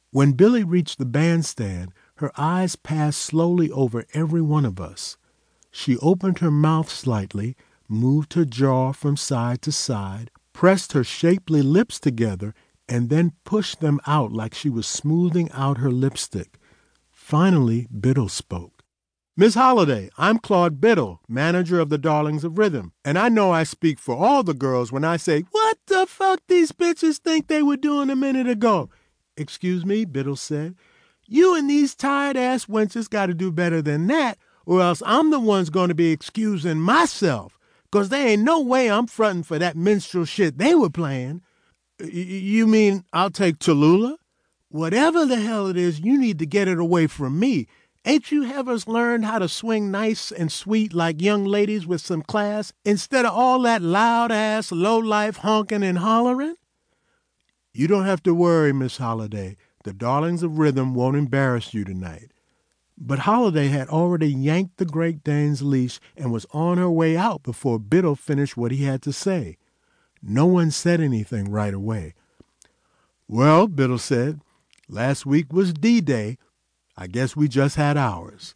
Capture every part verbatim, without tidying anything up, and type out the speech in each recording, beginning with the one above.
When Billy reached the bandstand, her eyes passed slowly over every one of us. She opened her mouth slightly, moved her jaw from side to side, pressed her shapely lips together, and then pushed them out like she was smoothing out her lipstick. Finally, Biddle spoke. "Miss Holliday, I'm Claude Biddle, manager of the Darlings of Rhythm, and I know I speak for all the girls when I say, what the fuck these bitches think they were doing a minute ago?" "Excuse me," Biddle said. "You and these tired-ass wenches got to do better than that, or else I'm the one's going to be excusing myself, because there ain't no way I'm fronting for that minstrel shit they were playing." "You mean I'll take Tallulah?" "Whatever the hell it is, you need to get it away from me. Ain't you havers learned how to swing nice and sweet like young ladies with some class instead of all that loud-ass, low-life honking and hollering?" "You don't have to worry, Miss Holliday. The Darlings of Rhythm won't embarrass you tonight." But Holliday had already yanked the Great Dane's leash and was on her way out before Biddle finished what he had to say. No one said anything right away. "Well," Biddle said, "last week was D-Day. I guess we just had ours."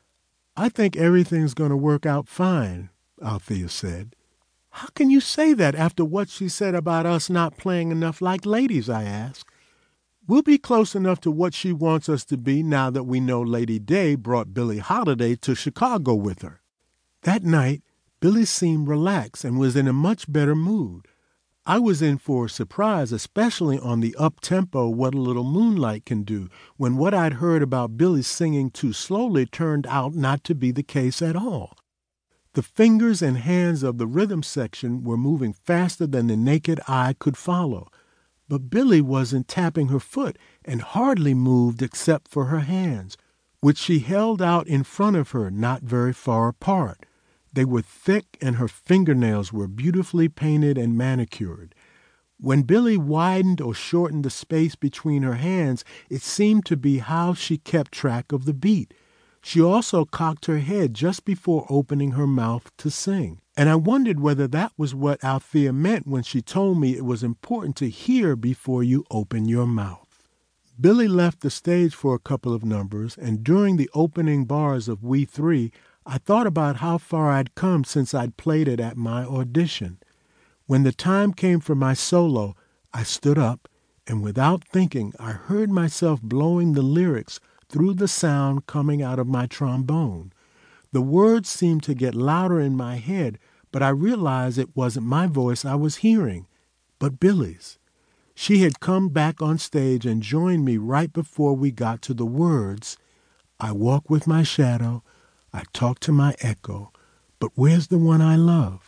"I think everything's going to work out fine," Althea said. "How can you say that after what she said about us not playing enough like ladies?" I asked. "We'll be close enough to what she wants us to be now that we know Lady Day brought Billie Holiday to Chicago with her." That night, Billie seemed relaxed and was in a much better mood. I was in for a surprise, especially on the up-tempo What a Little Moonlight Can Do, when what I'd heard about Billie singing too slowly turned out not to be the case at all. The fingers and hands of the rhythm section were moving faster than the naked eye could follow. But Billie wasn't tapping her foot and hardly moved except for her hands, which she held out in front of her, not very far apart. They were thick and her fingernails were beautifully painted and manicured. When Billie widened or shortened the space between her hands, it seemed to be how she kept track of the beat. She also cocked her head just before opening her mouth to sing. And I wondered whether that was what Althea meant when she told me it was important to hear before you open your mouth. Billie left the stage for a couple of numbers, and during the opening bars of We Three, I thought about how far I'd come since I'd played it at my audition. When the time came for my solo, I stood up, and without thinking, I heard myself blowing the lyrics through the sound coming out of my trombone. The words seemed to get louder in my head, but I realized it wasn't my voice I was hearing, but Billie's. She had come back on stage and joined me right before we got to the words, "I walk with my shadow, I talk to my echo, but where's the one I love?"